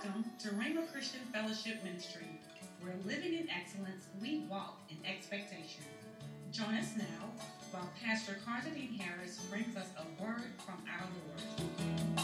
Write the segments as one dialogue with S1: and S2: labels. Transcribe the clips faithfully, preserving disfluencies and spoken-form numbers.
S1: Welcome to Rhema Christian Fellowship Ministry, where living in excellence, we walk in expectation. Join us now while Pastor Cartadine Harris brings us a word from our Lord.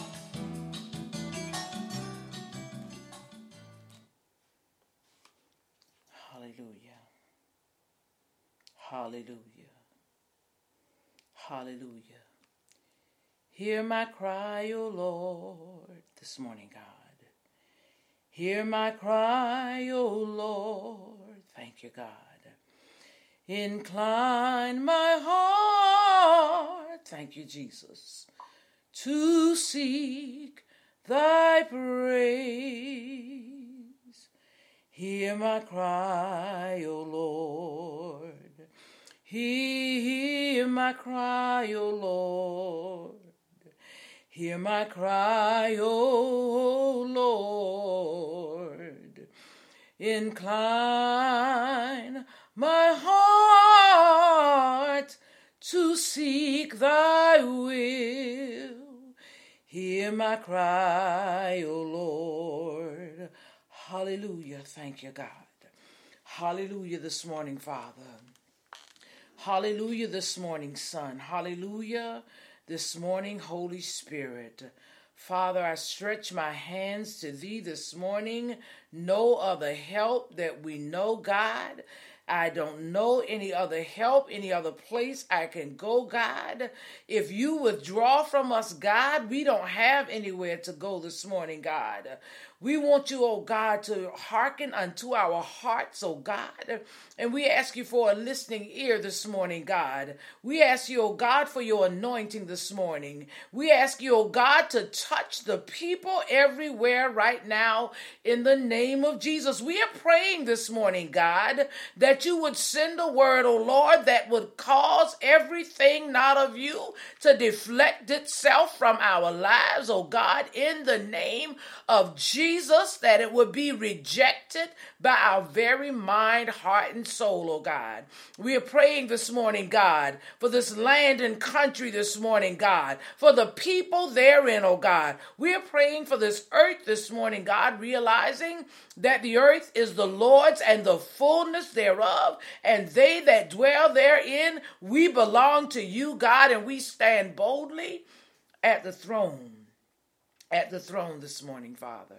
S2: Hallelujah. Hallelujah. Hallelujah. Hear my cry, O Lord, this morning, God. Hear my cry, O Lord. Thank you, God. Incline my heart, thank you, Jesus, to seek thy praise. Hear my cry, O Lord. Hear my cry, O Lord. Hear my cry, O Lord. Incline my heart to seek thy will. Hear my cry, O Lord. Hallelujah. Thank you, God. Hallelujah this morning, Father. Hallelujah this morning, Son. Hallelujah this morning, Holy Spirit. Father, I stretch my hands to thee this morning. No other help that we know, God. I don't know any other help, any other place I can go, God. If you withdraw from us, God, we don't have anywhere to go this morning, God. We want you, oh God, to hearken unto our hearts, oh God. And we ask you for a listening ear this morning, God. We ask you, oh God, for your anointing this morning. We ask you, oh God, to touch the people everywhere right now in the name of Jesus. We are praying this morning, God, that you would send a word, oh Lord, that would cause everything not of you to deflect itself from our lives, oh God, in the name of Jesus. Jesus, that it would be rejected by our very mind, heart, and soul, oh God. We are praying this morning, God, for this land and country this morning, God, for the people therein, oh God. We are praying for this earth this morning, God, realizing that the earth is the Lord's and the fullness thereof, and they that dwell therein, we belong to you, God, and we stand boldly at the throne, at the throne this morning, Father.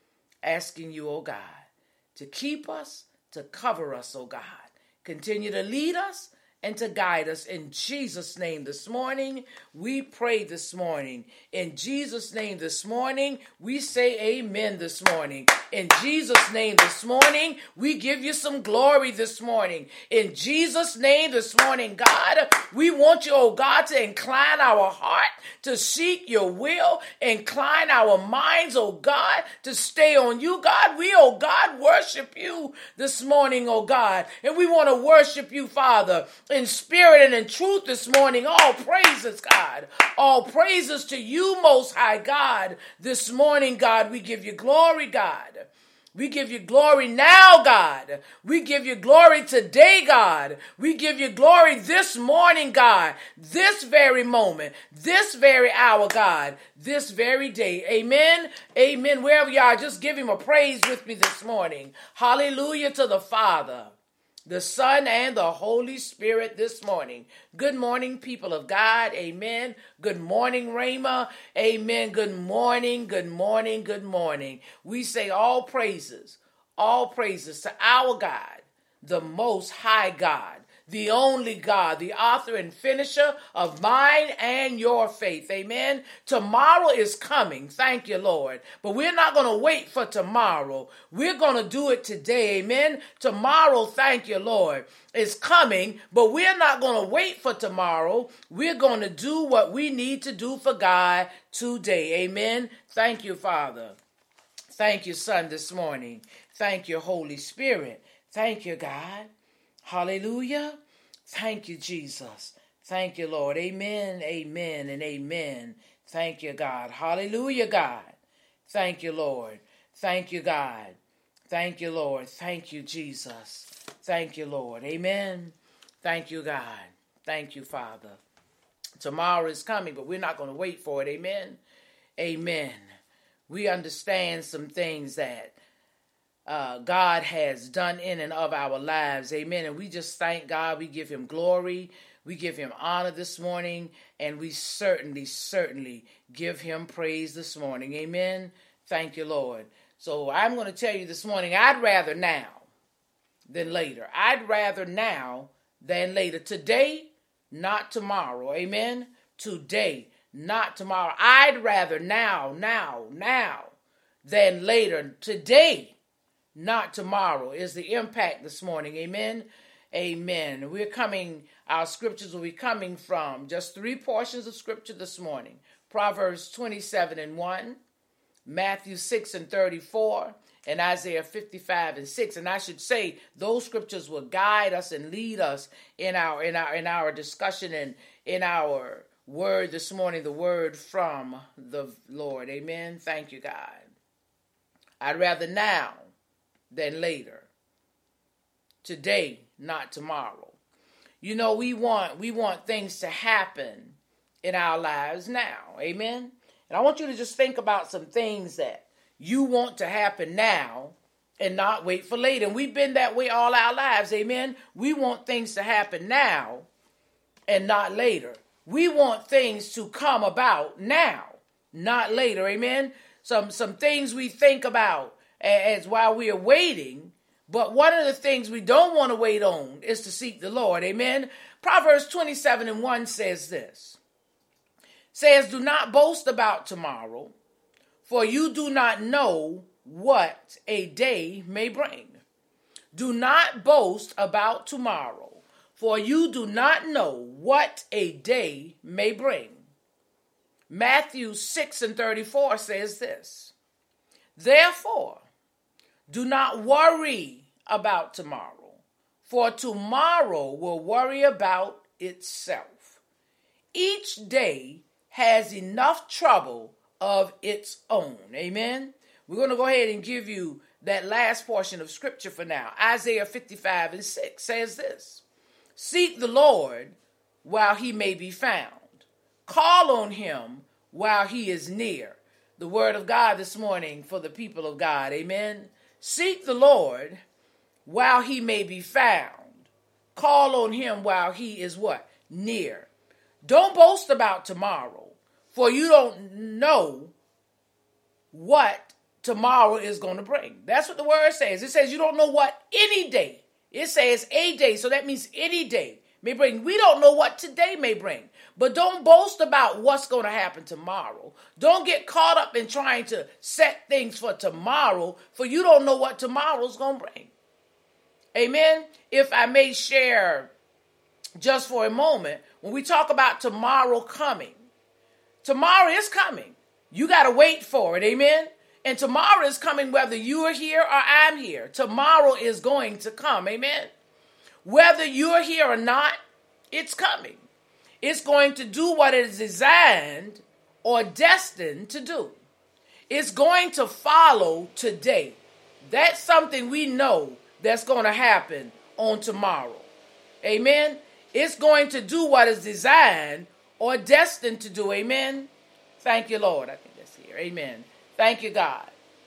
S2: Asking you, oh God, to keep us, to cover us, oh God. Continue to lead us and to guide us. In Jesus' name this morning, we pray this morning. In Jesus' name this morning, we say amen this morning. In Jesus' name this morning, we give you some glory this morning. In Jesus' name this morning, God, we want you, oh God, to incline our heart to seek your will. Incline our minds, oh God, to stay on you, God. We, oh God, worship you this morning, oh God. And we want to worship you, Father, in spirit and in truth this morning. All praises, God. All praises to you, Most High God. This morning, God, we give you glory, God. We give you glory now, God. We give you glory today, God. We give you glory this morning, God. This very moment, this very hour, God. This very day. Amen. Amen. Wherever you are, just give him a praise with me this morning. Hallelujah to the Father, the Son, and the Holy Spirit this morning. Good morning, people of God. Amen. Good morning, Rhema. Amen. Good morning, good morning, good morning. We say all praises, all praises to our God, the Most High God, the only God, the author and finisher of mine and your faith. Amen. Tomorrow is coming. Thank you, Lord. But we're not going to wait for tomorrow. We're going to do it today. Amen. Tomorrow, thank you, Lord, is coming, but we're not going to wait for tomorrow. We're going to do what we need to do for God today. Amen. Thank you, Father. Thank you, Son, this morning. Thank you, Holy Spirit. Thank you, God. Hallelujah. Thank you, Jesus. Thank you, Lord. Amen, amen, and amen. Thank you, God. Hallelujah, God. Thank you, Lord. Thank you, God. Thank you, Lord. Thank you, Jesus. Thank you, Lord. Amen. Thank you, God. Thank you, Father. Tomorrow is coming, but we're not going to wait for it. Amen. Amen. we understand some things that uh, God has done in and of our lives. Amen. And we just thank God. We give him glory. We give him honor this morning. And we certainly, certainly give him praise this morning. Amen. Thank you, Lord. So I'm going to tell you this morning, I'd rather now than later. I'd rather now than later. Today, not tomorrow. Amen. Today, not tomorrow. I'd rather now, now, now than later. Today, not tomorrow is the impact this morning. Amen. Amen. We're coming, our scriptures will be coming from just three portions of scripture this morning. Proverbs twenty-seven and one, Matthew six and thirty-four, and Isaiah fifty-five and six. And I should say those scriptures will guide us and lead us in our in our in our discussion and in our word this morning, the word from the Lord. Amen. Thank you, God. I'd rather now than later. Today, not tomorrow. You know, we want we want things to happen in our lives now. Amen. And I want you to just think about some things that you want to happen now and not wait for later. And we've been that way all our lives. Amen. We want things to happen now and not later. We want things to come about now, not later. Amen. Some some things we think about as while we are waiting, but one of the things we don't want to wait on is to seek the Lord. Amen. Proverbs twenty-seven and one says this. Says, do not boast about tomorrow, for you do not know what a day may bring. Do not boast about tomorrow, for you do not know what a day may bring. Matthew six and thirty-four says this. Therefore, do not worry about tomorrow, for tomorrow will worry about itself. Each day has enough trouble of its own. Amen. We're going to go ahead and give you that last portion of scripture for now. Isaiah fifty-five and six says this. Seek the Lord while he may be found. Call on him while he is near. The word of God this morning for the people of God. Amen. Seek the Lord while he may be found. Call on him while he is what? Near. Don't boast about tomorrow, for you don't know what tomorrow is going to bring. That's what the word says. It says you don't know what any day. It says a day, so that means any day may bring. We don't know what today may bring, but don't boast about what's going to happen tomorrow. Don't get caught up in trying to set things for tomorrow, for you don't know what tomorrow's going to bring. Amen. If I may share just for a moment, when we talk about tomorrow coming, tomorrow is coming. You got to wait for it. Amen. And tomorrow is coming whether you are here or I'm here. Tomorrow is going to come. Amen. Whether you're here or not, it's coming. It's going to do what it is designed or destined to do. It's going to follow today. That's something we know that's going to happen on tomorrow. Amen. It's going to do what is designed or destined to do. Amen. Thank you, Lord. I think that's here. Amen. Thank you, God.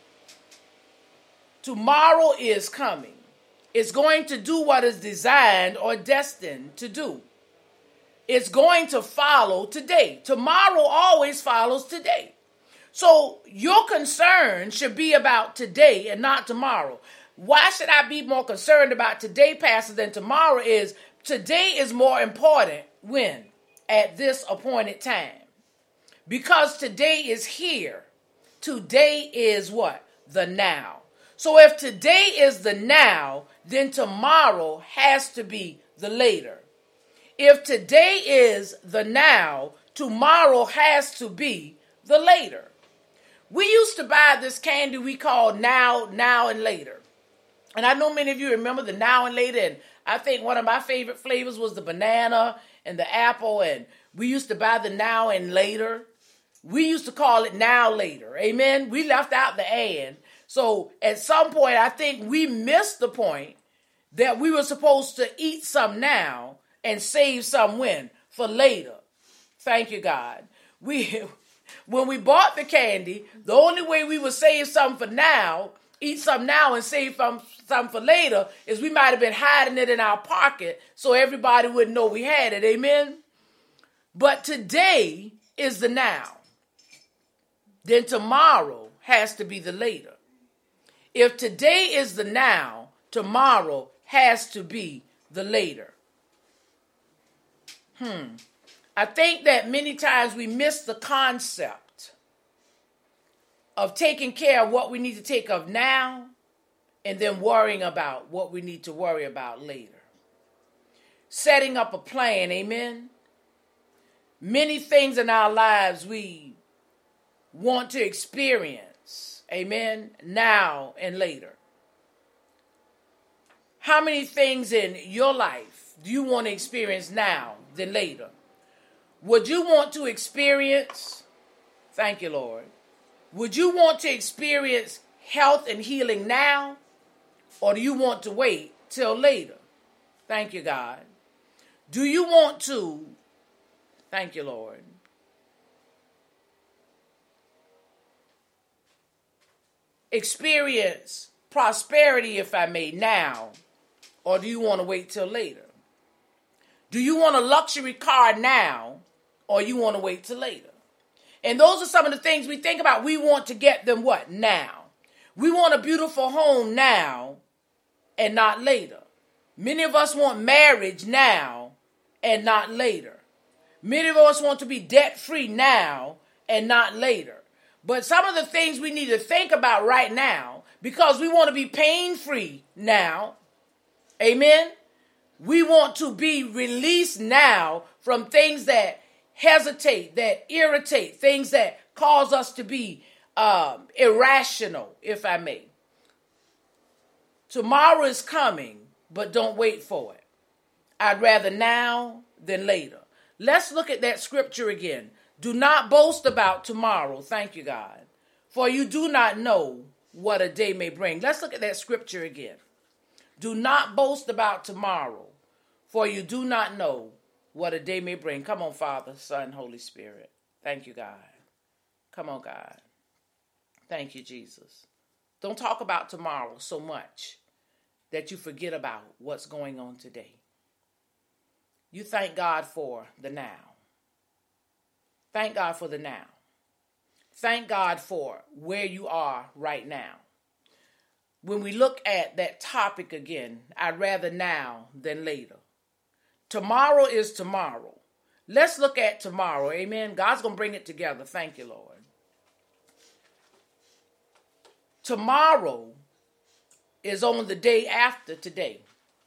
S2: Tomorrow is coming. It's going to do what is designed or destined to do. It's going to follow today. Tomorrow always follows today. So your concern should be about today and not tomorrow. Why should I be more concerned about today, Pastor, than tomorrow? Is today is more important when? At this appointed time. Because today is here. Today is what? The now. So if today is the now, then tomorrow has to be the later. If today is the now, tomorrow has to be the later. We used to buy this candy we call now, now and later. And I know many of you remember the now and later. And I think one of my favorite flavors was the banana and the apple. And we used to buy the now and later. We used to call it now later. Amen. We left out the and. So at some point, I think we missed the point that we were supposed to eat some now and save some when? For later. Thank you, God. We when we bought the candy, the only way we would save something for now, eat something now and save something for later, is we might have been hiding it in our pocket so everybody wouldn't know we had it. Amen? But today is the now. Then tomorrow has to be the later. If today is the now, tomorrow has to be the later. Hmm. I think that many times we miss the concept of taking care of what we need to take of now and then worrying about what we need to worry about later. Setting up a plan, amen? Many things in our lives we want to experience, amen, now and later. How many things in your life do you want to experience now than later? Would you want to experience, thank you, Lord, would you want to experience health and healing now, or do you want to wait till later? Thank you, God. Do you want to, thank you, Lord, experience prosperity, if I may, now, or do you want to wait till later? Do you want a luxury car now, or you want to wait till later? And those are some of the things we think about. We want to get them what? Now. We want a beautiful home now and not later. Many of us want marriage now and not later. Many of us want to be debt-free now and not later. But some of the things we need to think about right now, because we want to be pain-free now, amen? We want to be released now from things that hesitate, that irritate, things that cause us to be um, irrational, if I may. Tomorrow is coming, but don't wait for it. I'd rather now than later. Let's look at that scripture again. Do not boast about tomorrow, thank you, God, for you do not know what a day may bring. Let's look at that scripture again. Do not boast about tomorrow, for you do not know what a day may bring. Come on, Father, Son, Holy Spirit. Thank you, God. Come on, God. Thank you, Jesus. Don't talk about tomorrow so much that you forget about what's going on today. You thank God for the now. Thank God for the now. Thank God for where you are right now. When we look at that topic again, I'd rather now than later. Tomorrow is tomorrow. Let's look at tomorrow. Amen. God's going to bring it together. Thank you, Lord. Tomorrow is on the day after today.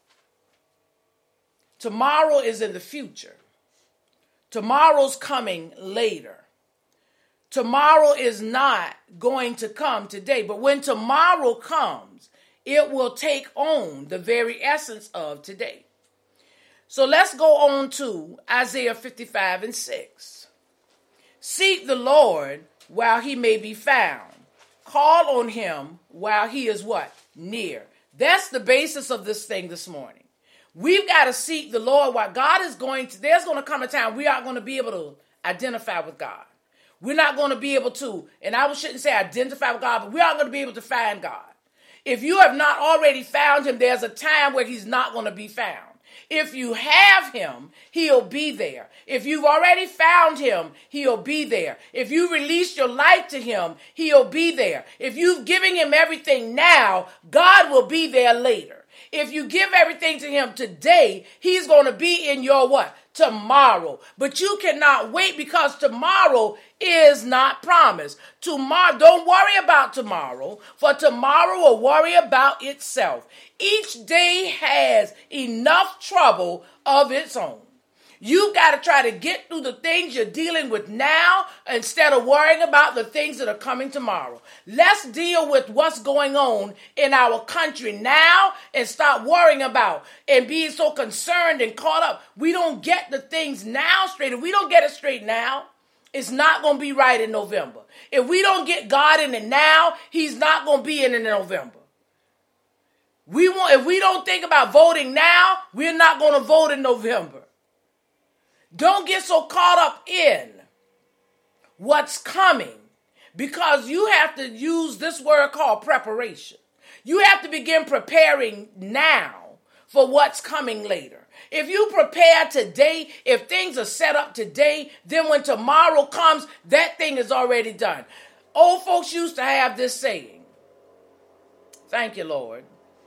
S2: Tomorrow is in the future. Tomorrow's coming later. Tomorrow is not going to come today. But when tomorrow comes, it will take on the very essence of today. So let's go on to Isaiah fifty-five and six. Seek the Lord while he may be found. Call on him while he is what? Near. That's the basis of this thing this morning. We've got to seek the Lord while God is going to, there's going to come a time we aren't going to be able to identify with God. We're not going to be able to, and I shouldn't say identify with God, but we aren't going to be able to find God. If you have not already found him, there's a time where he's not going to be found. If you have him, he'll be there. If you've already found him, he'll be there. If you release your life to him, he'll be there. If you've given him everything now, God will be there later. If you give everything to him today, he's going to be in your what? Tomorrow. But you cannot wait because tomorrow is not promised. Tomorrow, don't worry about tomorrow, for tomorrow will worry about itself. Each day has enough trouble of its own. You've got to try to get through the things you're dealing with now instead of worrying about the things that are coming tomorrow. Let's deal with what's going on in our country now and stop worrying about and being so concerned and caught up. We don't get the things now straight. If we don't get it straight now, it's not going to be right in November. If we don't get God in it now, he's not going to be in it in November. We want, if we don't think about voting now, we're not going to vote in November. Don't get so caught up in what's coming, because you have to use this word called preparation. You have to begin preparing now for what's coming later. If you prepare today, if things are set up today, then when tomorrow comes, that thing is already done. Old folks used to have this saying. Thank you, Lord.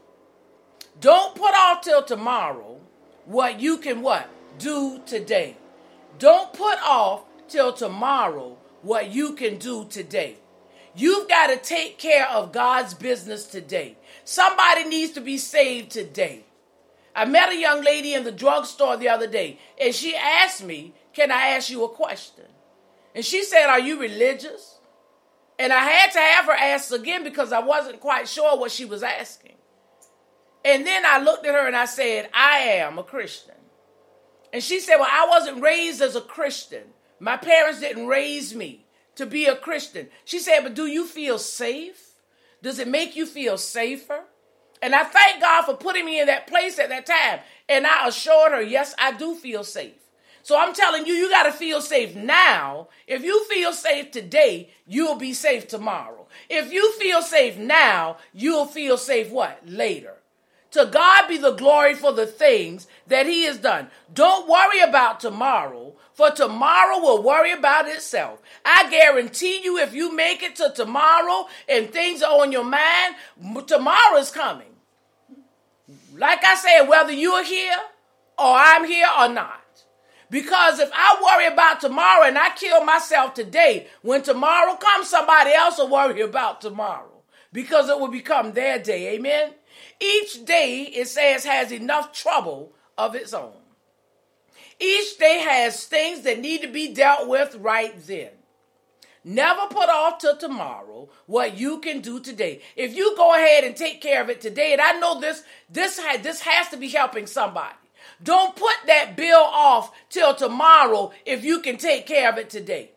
S2: Don't put off till tomorrow what you can what? Do today. Don't put off till tomorrow what you can do today. You've got to take care of God's business today. Somebody needs to be saved today. I met a young lady in the drugstore the other day, and she asked me, can I ask you a question? And she said, are you religious? And I had to have her ask again because I wasn't quite sure what she was asking. And then I looked at her and I said, I am a Christian. And she said, well, I wasn't raised as a Christian. My parents didn't raise me to be a Christian. She said, but do you feel safe? Does it make you feel safer? And I thank God for putting me in that place at that time. And I assured her, yes, I do feel safe. So I'm telling you, you got to feel safe now. If you feel safe today, you'll be safe tomorrow. If you feel safe now, you'll feel safe what? Later. To God be the glory for the things that he has done. Don't worry about tomorrow, for tomorrow will worry about itself. I guarantee you, if you make it to tomorrow and things are on your mind, tomorrow is coming. Like I said, whether you're here or I'm here or not. Because if I worry about tomorrow and I kill myself today, when tomorrow comes, somebody else will worry about tomorrow. Because it will become their day. Amen? Each day, it says, has enough trouble of its own. Each day has things that need to be dealt with right then. Never put off till tomorrow what you can do today. If you go ahead and take care of it today, and I know this, this, ha- this has to be helping somebody. Don't put that bill off till tomorrow if you can take care of it today.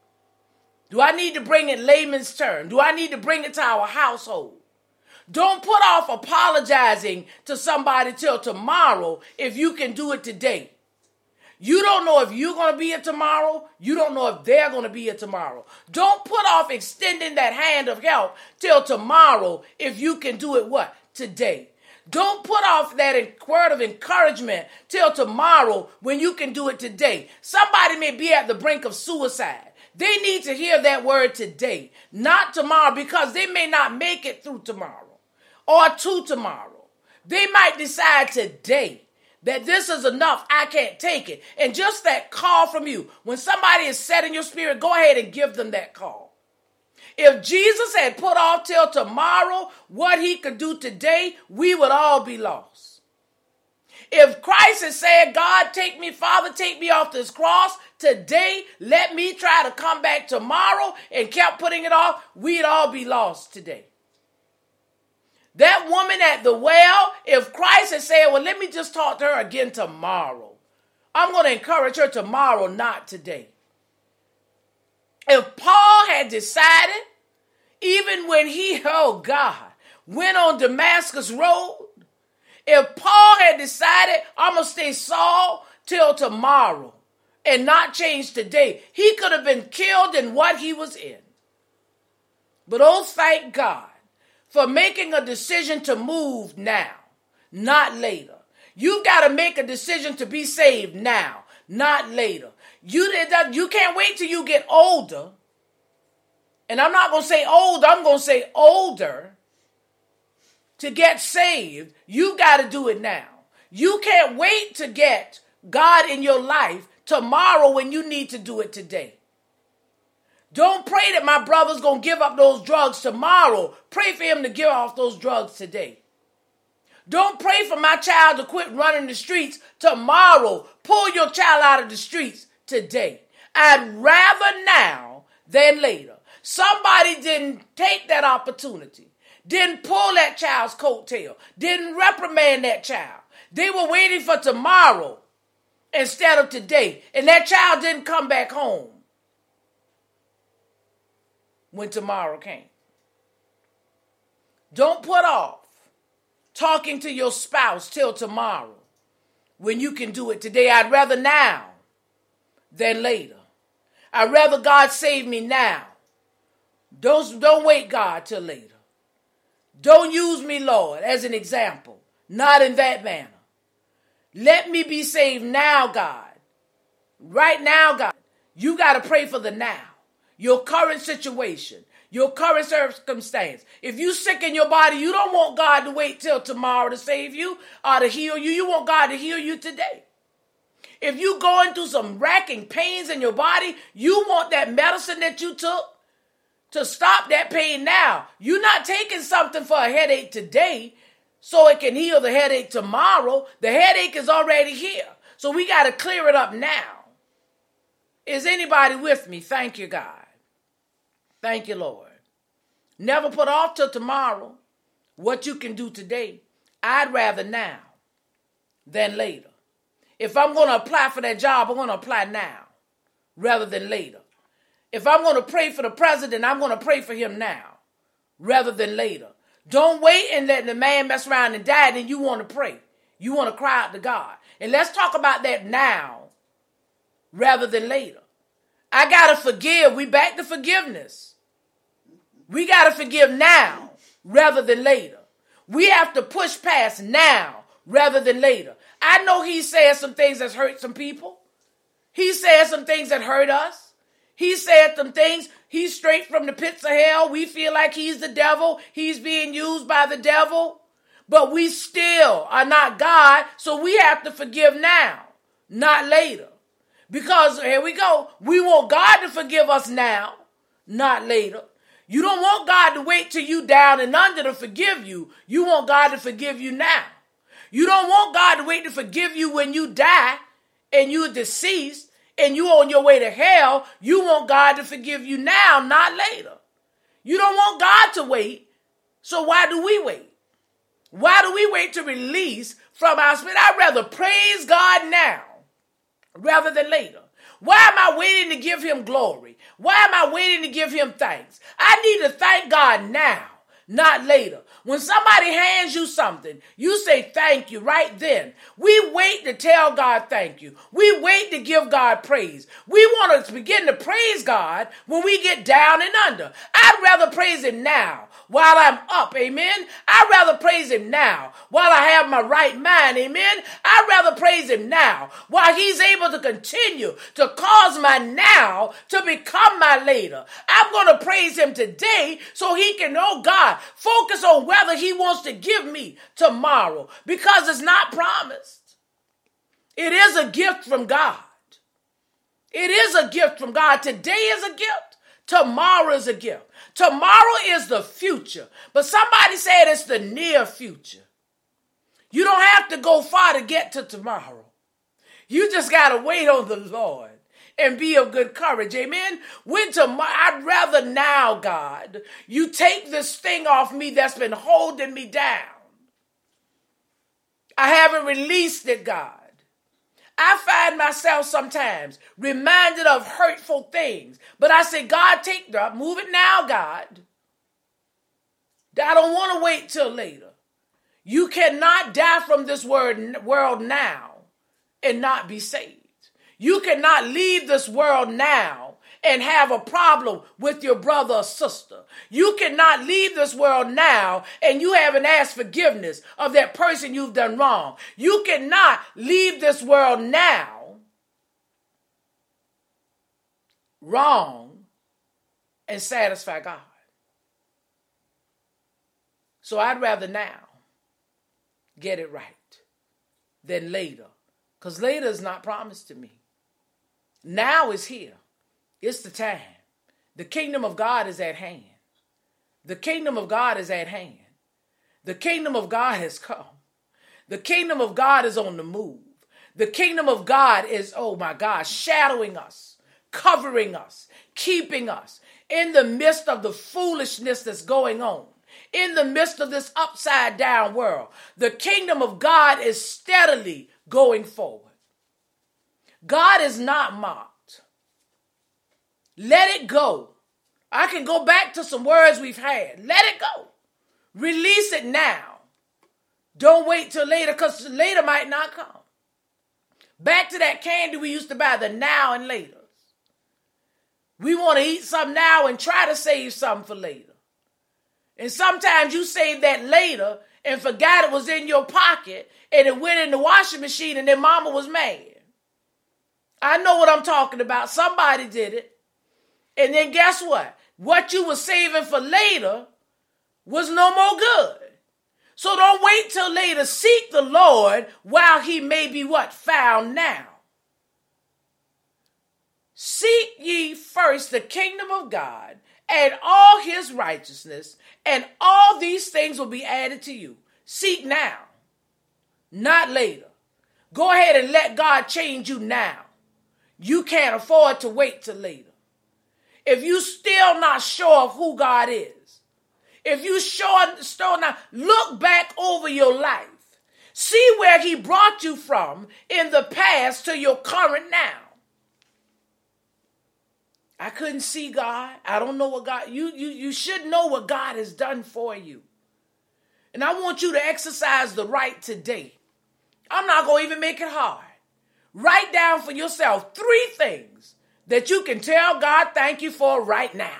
S2: Do I need to bring it layman's term? Do I need to bring it to our household? Don't put off apologizing to somebody till tomorrow if you can do it today. You don't know if you're going to be here tomorrow. You don't know if they're going to be here tomorrow. Don't put off extending that hand of help till tomorrow if you can do it what? Today. Don't put off that word of encouragement till tomorrow when you can do it today. Somebody may be at the brink of suicide. They need to hear that word today, not tomorrow, because they may not make it through tomorrow or to tomorrow. They might decide today that this is enough. I can't take it. And just that call from you, when somebody is set in your spirit, go ahead and give them that call. If Jesus had put off till tomorrow what he could do today, we would all be lost. If Christ had said, God, take me, Father, take me off this cross today, let me try to come back tomorrow, and kept putting it off, we'd all be lost today. That woman at the well, if Christ had said, well, let me just talk to her again tomorrow, I'm going to encourage her tomorrow, not today. If Paul had decided, even when he, oh God, went on Damascus Road, if Paul had decided, I'm going to stay Saul till tomorrow and not change today, he could have been killed in what he was in. But oh, thank God for making a decision to move now, not later. You got to make a decision to be saved now, not later. You, you can't wait till you get older. And I'm not going to say older, I'm going to say older to get saved. You got to do it now. You can't wait to get God in your life tomorrow when you need to do it today. Don't pray that my brother's going to give up those drugs tomorrow. Pray for him to give off those drugs today. Don't pray for my child to quit running the streets tomorrow. Pull your child out of the streets today. I'd rather now than later. Somebody didn't take that opportunity, didn't pull that child's coattail, didn't reprimand that child. They were waiting for tomorrow instead of today. And that child didn't come back home when tomorrow came. Don't put off talking to your spouse till tomorrow when you can do it today. I'd rather now than later. I'd rather God save me now. Don't, don't wait, God, till later. Don't use me, Lord, as an example. Not in that manner. Let me be saved now, God. Right now, God. You got to pray for the now. Your current situation. Your current circumstance. If you sick in your body, you don't want God to wait till tomorrow to save you or to heal you. You want God to heal you today. If you going through some racking pains in your body, you want that medicine that you took to stop that pain now. You're not taking something for a headache today so it can heal the headache tomorrow. The headache is already here. So we got to clear it up now. Is anybody with me? Thank you, God. Thank you, Lord. Never put off till tomorrow what you can do today. I'd rather now than later. If I'm going to apply for that job, I'm going to apply now rather than later. If I'm going to pray for the president, I'm going to pray for him now rather than later. Don't wait and let the man mess around and die, and you want to pray. You want to cry out to God. And let's talk about that now rather than later. I got to forgive. We back to forgiveness. We got to forgive now rather than later. We have to push past now rather than later. I know he said some things that hurt some people. He said some things that hurt us. He said some things. He's straight from the pits of hell. We feel like he's the devil. He's being used by the devil. But we still are not God, so we have to forgive now, not later. Because, here we go, we want God to forgive us now, not later. You don't want God to wait till you down and under to forgive you. You want God to forgive you now. You don't want God to wait to forgive you when you die and you're deceased and you're on your way to hell. You want God to forgive you now, not later. You don't want God to wait, so why do we wait? Why do we wait to release from our spirit? I'd rather praise God now rather than later. Why am I waiting to give him glory? Why am I waiting to give him thanks? I need to thank God now, not later. When somebody hands you something, you say thank you right then. We wait to tell God thank you. We wait to give God praise. We want to begin to praise God when we get down and under. I'd rather praise him now while I'm up, amen. I'd rather praise him now while I have my right mind, amen. I'd rather praise him now while he's able to continue to cause my now to become my later. I'm going to praise him today so he can, oh God, focus on whether he wants to give me tomorrow, because it's not promised. It is a gift from God. It is a gift from God. Today is a gift. Tomorrow is a gift. Tomorrow is the future. But somebody said it's the near future. You don't have to go far to get to tomorrow. You just got to wait on the Lord and be of good courage. Amen. When tomorrow, I'd rather now, God, you take this thing off me that's been holding me down. I haven't released it, God. I find myself sometimes reminded of hurtful things. But I say, God, take that, move it now, God. I don't want to wait till later. You cannot die from this word, world now and not be saved. You cannot leave this world now and have a problem with your brother or sister. You cannot leave this world now and you haven't asked forgiveness of that person you've done wrong. You cannot leave this world now wrong and satisfy God. So I'd rather now get it right than later, because later is not promised to me. Now is here. It's the time. The kingdom of God is at hand. The kingdom of God is at hand. The kingdom of God has come. The kingdom of God is on the move. The kingdom of God is, oh my God, shadowing us, covering us, keeping us in the midst of the foolishness that's going on, in the midst of this upside down world. The kingdom of God is steadily going forward. God is not mocked. Let it go. I can go back to some words we've had. Let it go. Release it now. Don't wait till later, because later might not come. Back to that candy we used to buy, the now and later. We want to eat something now and try to save something for later. And sometimes you save that later and forgot it was in your pocket and it went in the washing machine and then mama was mad. I know what I'm talking about. Somebody did it. And then guess what? What you were saving for later was no more good. So don't wait till later. Seek the Lord while he may be what? Found now. Seek ye first the kingdom of God and all his righteousness, and all these things will be added to you. Seek now, not later. Go ahead and let God change you now. You can't afford to wait till later. If you still not sure of who God is, if you sure still not, look back over your life. See where he brought you from in the past to your current now. I couldn't see God. I don't know what God, you, you, you should know what God has done for you. And I want you to exercise the right today. I'm not going to even make it hard. Write down for yourself three things that you can tell God thank you for right now.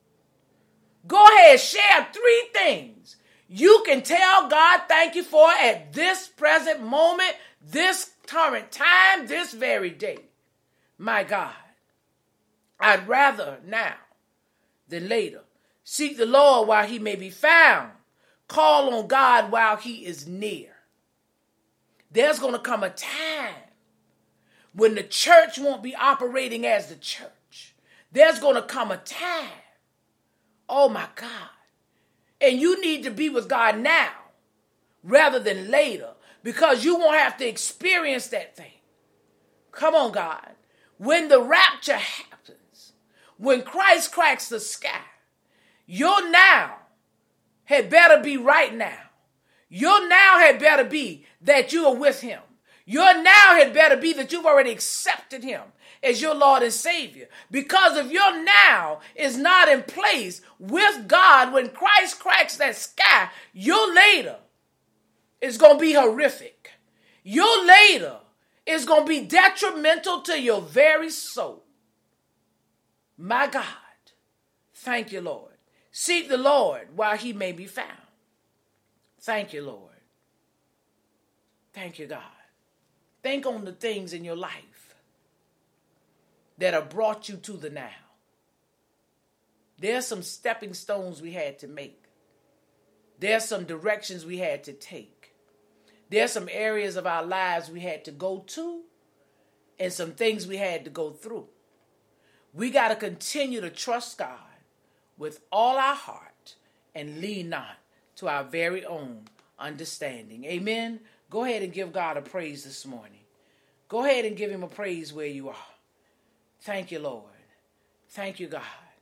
S2: Go ahead, share three things you can tell God thank you for at this present moment, this current time, this very day. My God, I'd rather now than later. Seek the Lord while he may be found. Call on God while he is near. There's going to come a time when the church won't be operating as the church. There's going to come a time. Oh my God. And you need to be with God now rather than later, because you won't have to experience that thing. Come on, God. When the rapture happens, when Christ cracks the sky, your now had better be right now. Your now had better be that you are with him. Your now had better be that you've already accepted him as your Lord and Savior. Because if your now is not in place with God when Christ cracks that sky, your later is going to be horrific. Your later is going to be detrimental to your very soul. My God, thank you, Lord. Seek the Lord while he may be found. Thank you, Lord. Thank you, God. Think on the things in your life that have brought you to the now. There's some stepping stones we had to make. There's some directions we had to take. There's some areas of our lives we had to go to and some things we had to go through. We got to continue to trust God with all our heart and lean not to our very own understanding. Amen. Go ahead and give God a praise this morning. Go ahead and give him a praise where you are. Thank you, Lord. Thank you, God.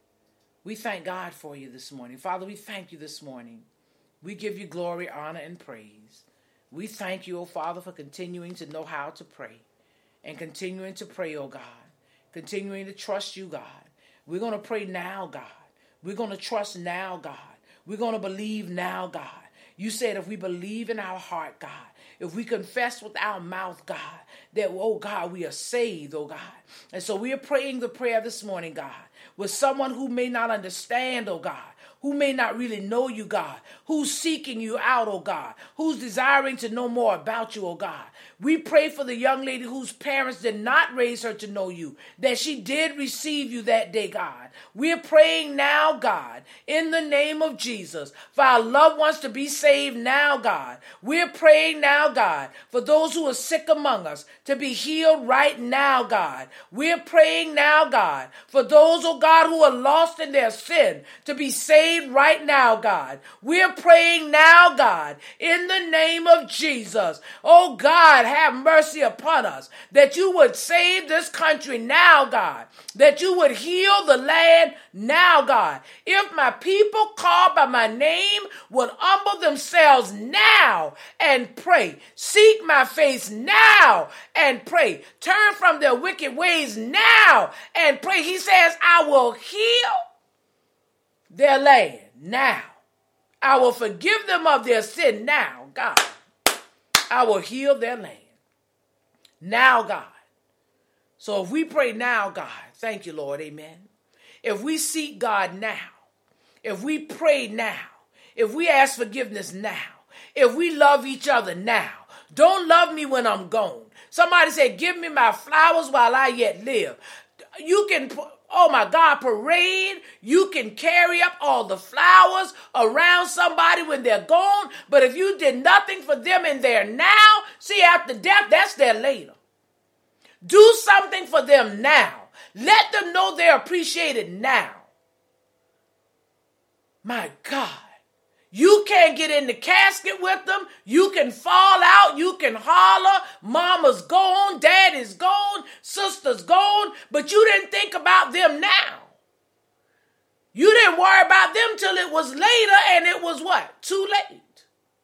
S2: We thank God for you this morning. Father, we thank you this morning. We give you glory, honor, and praise. We thank you, oh Father, for continuing to know how to pray and continuing to pray, oh God, continuing to trust you, God. We're going to pray now, God. We're going to trust now, God. We're going to believe now, God. You said if we believe in our heart, God, if we confess with our mouth, God, that, oh God, we are saved, oh God. And so we are praying the prayer this morning, God, with someone who may not understand, oh God, who may not really know you, God, who's seeking you out, oh God, who's desiring to know more about you, oh God. We pray for the young lady whose parents did not raise her to know you, that she did receive you that day, God. We're praying now, God, in the name of Jesus, for our loved ones to be saved now, God. We're praying now, God, for those who are sick among us to be healed right now, God. We're praying now, God, for those, oh God, who are lost in their sin to be saved right now, God. We're praying now, God, in the name of Jesus. Oh God, have mercy upon us, that you would save this country now, God, that you would heal the land now, God. If my people called by my name would humble themselves now and pray, seek my face now and pray, turn from their wicked ways now and pray. He says, I will heal their land now. I will forgive them of their sin now, God. I will heal their land now, God. So if we pray now, God, thank you, Lord, amen. if we seek God now, if we pray now, if we ask forgiveness now, if we love each other now, don't love me when I'm gone. Somebody said, give me my flowers while I yet live. You can, oh my God, parade. You can carry up all the flowers around somebody when they're gone. But if you did nothing for them in their now, see, after death, that's their later. Do something for them now. Let them know they're appreciated now. My God. You can't get in the casket with them. You can fall out. You can holler. Mama's gone. Daddy's gone. Sister's gone. But you didn't think about them now. You didn't worry about them till it was later, and it was what? Too late.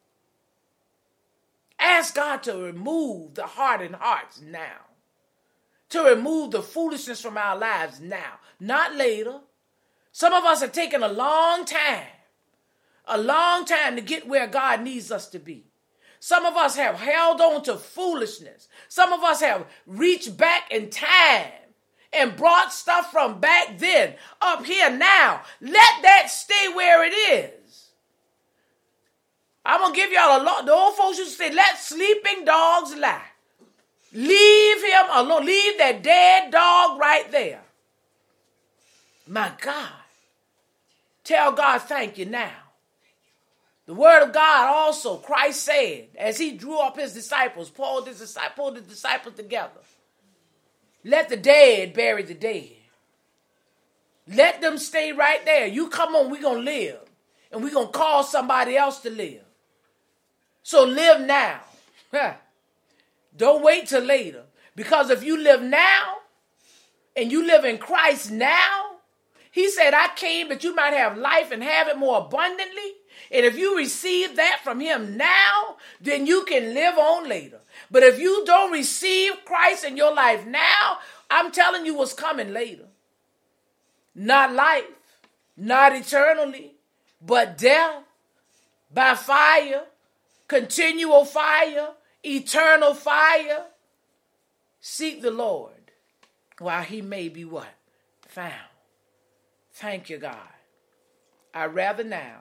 S2: Ask God to remove the hardened hearts now. To remove the foolishness from our lives now, not later. Some of us have taken a long time. A long time to get where God needs us to be. Some of us have held on to foolishness. Some of us have reached back in time and brought stuff from back then up here now. Let that stay where it is. I'm going to give y'all a lot. The old folks used to say, let sleeping dogs lie. Leave him alone. Leave that dead dog right there. My God. Tell God thank you now. The word of God also, Christ said, as he drew up his disciples, pulled his disciples, pulled the disciples together. Let the dead bury the dead. Let them stay right there. You come on, we're going to live. And we're going to call somebody else to live. So live now. Don't wait till later. Because if you live now, and you live in Christ now, he said, I came that you might have life and have it more abundantly. And if you receive that from him now, then you can live on later. But if you don't receive Christ in your life now, I'm telling you what's coming later. Not life, not eternally, but death by fire, continual fire, eternal fire. Seek the Lord while he may be what? Found. Thank you, God. I'd rather now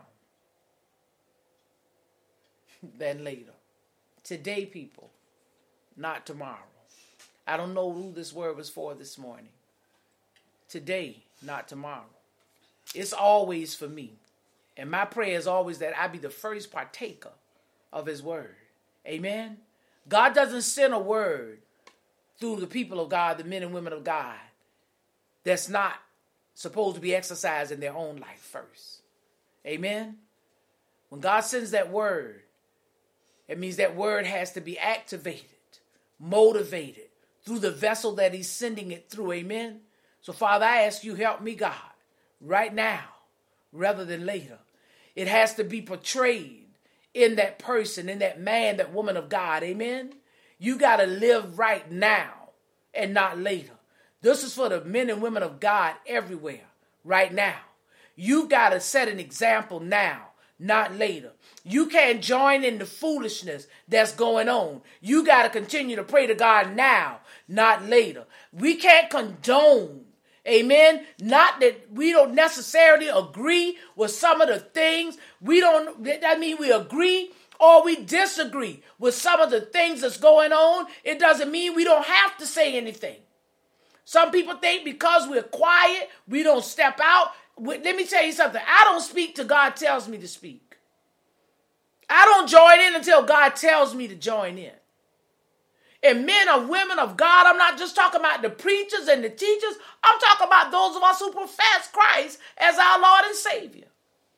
S2: than later. Today, people, not tomorrow. I don't know who this word was for this morning. Today, not tomorrow. It's always for me. And my prayer is always that I be the first partaker of his word. Amen. God doesn't send a word through the people of God, the men and women of God, that's not supposed to be exercised in their own life first. Amen. When God sends that word, it means that word has to be activated, motivated through the vessel that he's sending it through. Amen. So, Father, I ask you, help me, God, right now, rather than later. It has to be portrayed in that person, in that man, that woman of God. Amen. You got to live right now and not later. This is for the men and women of God everywhere, right now. You got to set an example now, not later. You can't join in the foolishness that's going on. You got to continue to pray to God now, not later. We can't condone, amen, not that we don't necessarily agree with some of the things. We don't, that mean we agree or we disagree with some of the things that's going on. It doesn't mean we don't have to say anything. Some people think because we're quiet, we don't step out. Let me tell you something. I don't speak till God tells me to speak. I don't join in until God tells me to join in. And men or women of God, I'm not just talking about the preachers and the teachers. I'm talking about those of us who profess Christ as our Lord and Savior.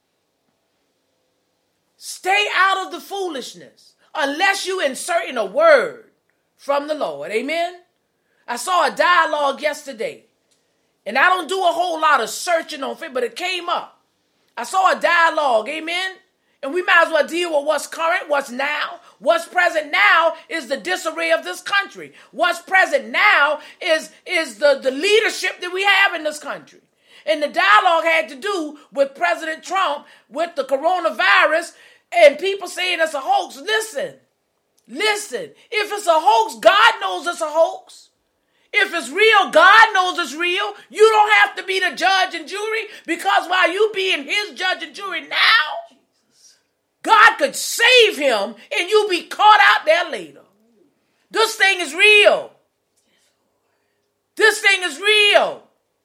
S2: Stay out of the foolishness unless you insert in a word from the Lord. Amen. I saw a dialogue yesterday, and I don't do a whole lot of searching on it, but it came up. I saw a dialogue, amen, and we might as well deal with what's current, what's now. What's present now is the disarray of this country. What's present now is, is the, the leadership that we have in this country. And the dialogue had to do with President Trump, with the coronavirus, and people saying it's a hoax. Listen, listen, if it's a hoax, God knows it's a hoax. If it's real, God knows it's real. You don't have to be the judge and jury, because while you being his judge and jury now, God could save him and you be caught out there later. This thing is real. This thing is real.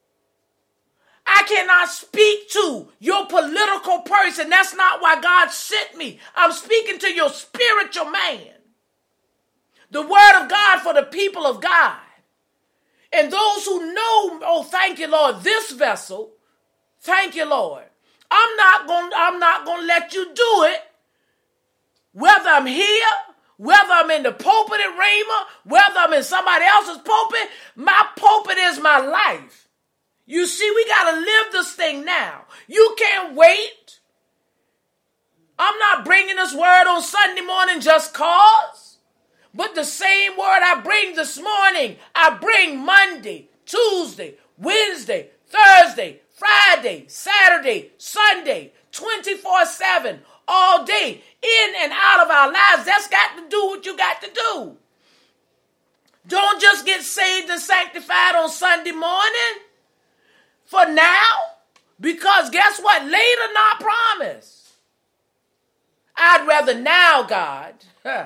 S2: I cannot speak to your political person. That's not why God sent me. I'm speaking to your spiritual man. The word of God for the people of God. And those who know, oh, thank you, Lord, this vessel, thank you, Lord. I'm not going I'm not going to let you do it. Whether I'm here, whether I'm in the pulpit at Rhema, whether I'm in somebody else's pulpit, my pulpit is my life. You see, we got to live this thing now. You can't wait. I'm not bringing this word on Sunday morning just cause. But the same word I bring this morning, I bring Monday, Tuesday, Wednesday, Thursday, Friday, Saturday, Sunday, twenty-four seven, all day, in and out of our lives. That's got to do what you got to do. Don't just get saved and sanctified on Sunday morning for now, because guess what? Later not promised. I'd rather now, God, huh,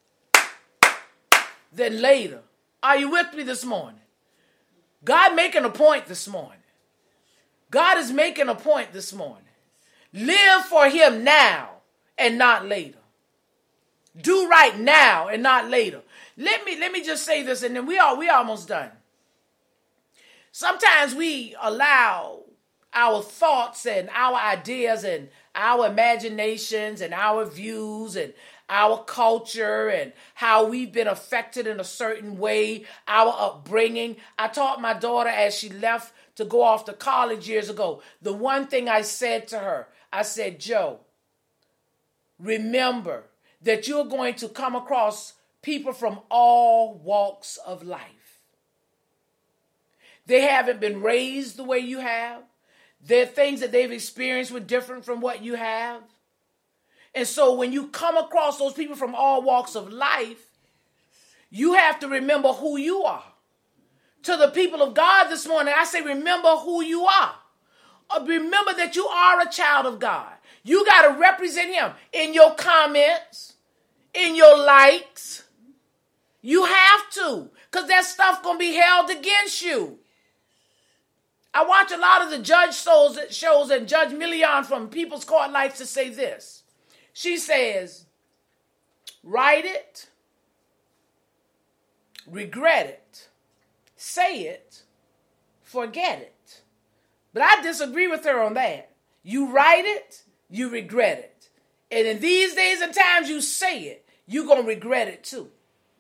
S2: than later. Are you with me this morning? God making a point this morning. God is making a point this morning. Live for him now and not later. Do right now and not later. Let me let me just say this, and then we are we almost done. Sometimes we allow our thoughts and our ideas and our imaginations and our views and our culture and how we've been affected in a certain way, our upbringing. I taught my daughter as she left to go off to college years ago, the one thing I said to her, I said, Joe, remember that you're going to come across people from all walks of life. They haven't been raised the way you have. There are things that they've experienced were different from what you have. And so when you come across those people from all walks of life, you have to remember who you are. To the people of God this morning, I say, remember who you are. Remember that you are a child of God. You got to represent him in your comments, in your likes. You have to, because that stuff going to be held against you. I watch a lot of the judge shows, shows and Judge Million from People's Court likes to say this. She says, write it, regret it, say it, forget it. But I disagree with her on that. You write it, you regret it. And in these days and times you say it, you're going to regret it too.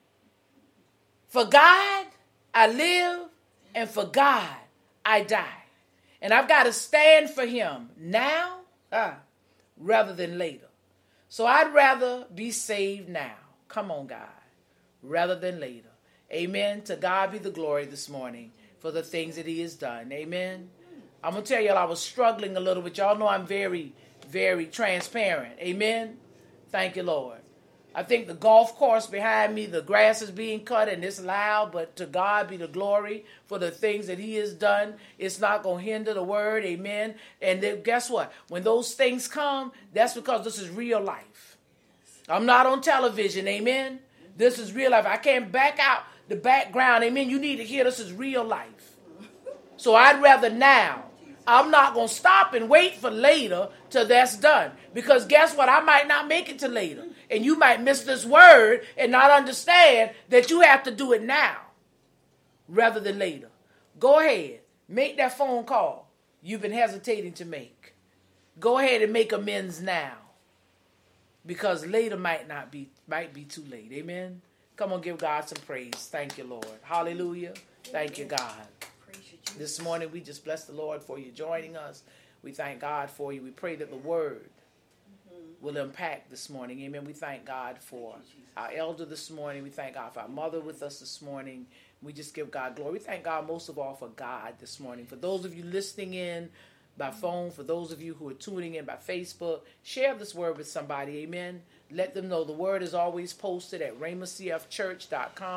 S2: For God, I live, and for God, I die. And I've got to stand for him now uh, rather than later. So I'd rather be saved now. Come on, God. Rather than later. Amen. To God be the glory this morning for the things that he has done. Amen. I'm going to tell y'all I was struggling a little bit. Y'all know I'm very, very transparent. Amen. Thank you, Lord. I think the golf course behind me, the grass is being cut and it's loud, but to God be the glory for the things that he has done. It's not going to hinder the word. Amen. And then guess what? When those things come, that's because this is real life. I'm not on television. Amen. This is real life. I can't back out the background. Amen. You need to hear this is real life. So I'd rather now. I'm not going to stop and wait for later till that's done. Because guess what? I might not make it to later. And you might miss this word and not understand that you have to do it now rather than later. Go ahead. Make that phone call you've been hesitating to make. Go ahead and make amends now. Because later might not be, might be too late. Amen. Come on, give God some praise. Thank you, Lord. Hallelujah. Thank you, God. This morning, we just bless the Lord for you joining us. We thank God for you. We pray that the word will impact this morning. Amen. We thank God for our elder this morning. We thank God for our mother with us this morning. We just give God glory. We thank God most of all for God this morning. For those of you listening in by phone, for those of you who are tuning in by Facebook, share this word with somebody. Amen. Let them know the word is always posted at rhema c f church dot com.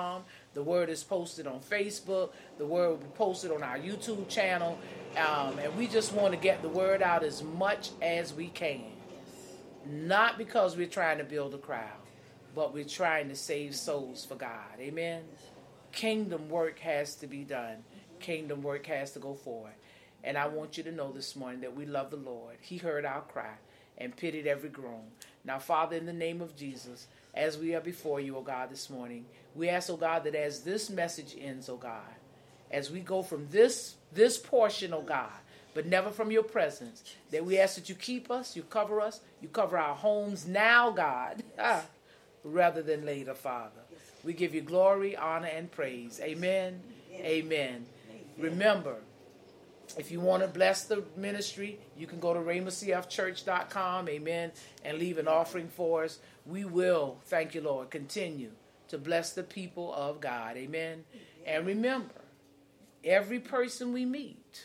S2: The word is posted on Facebook. The word will be posted on our YouTube channel. Um, and we just want to get the word out as much as we can. Not because we're trying to build a crowd, but we're trying to save souls for God. Amen? Kingdom work has to be done. Kingdom work has to go forward. And I want you to know this morning that we love the Lord. He heard our cry and pitied every groan. Now, Father, in the name of Jesus, as we are before you, O God, this morning, we ask, O God, that as this message ends, O God, as we go from this, this portion, O God, but never from your presence, that we ask that you keep us, you cover us, you cover our homes now, God, ah, rather than later, Father. We give you glory, honor, and praise. Amen. Amen. Amen. Remember, if you want to bless the ministry, you can go to rhema c f church dot com, amen, and leave an offering for us. We will, thank you, Lord, continue to bless the people of God, amen. And remember, every person we meet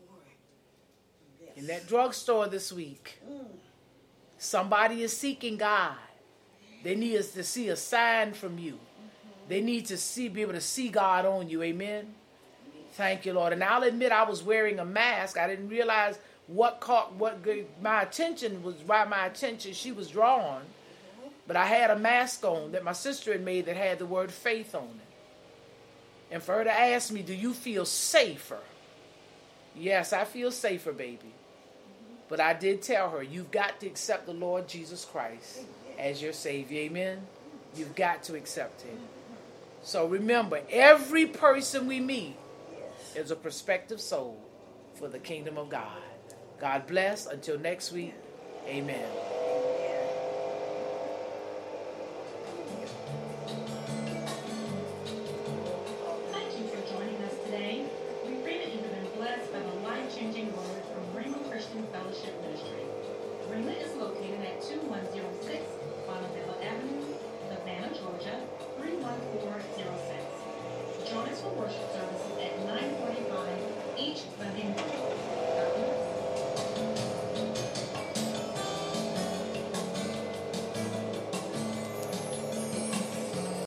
S2: in that drugstore this week, somebody is seeking God. They need us to see a sign from you. They need to see, be able to see God on you, amen. Thank you, Lord. And I'll admit I was wearing a mask. I didn't realize what caught, what gave my attention was why my attention, she was drawn. But I had a mask on that my sister had made that had the word faith on it. And for her to ask me, do you feel safer? Yes, I feel safer, baby. But I did tell her, you've got to accept the Lord Jesus Christ as your Savior. Amen? You've got to accept him. So remember, every person we meet is a prospective soul for the kingdom of God. God bless. Until next week, amen.